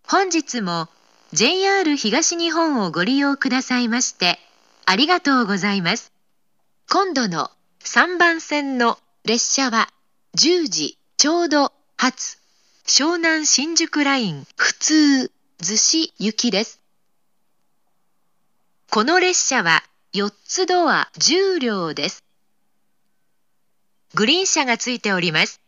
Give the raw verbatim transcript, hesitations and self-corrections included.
本日も ジェイアール 東日本をご利用くださいましてありがとうございます。今度のさんばん線の列車はじゅうじちょうど発湘南新宿ライン普通逗子行きです。この列車はよっつドアじゅう両です。グリーン車がついております。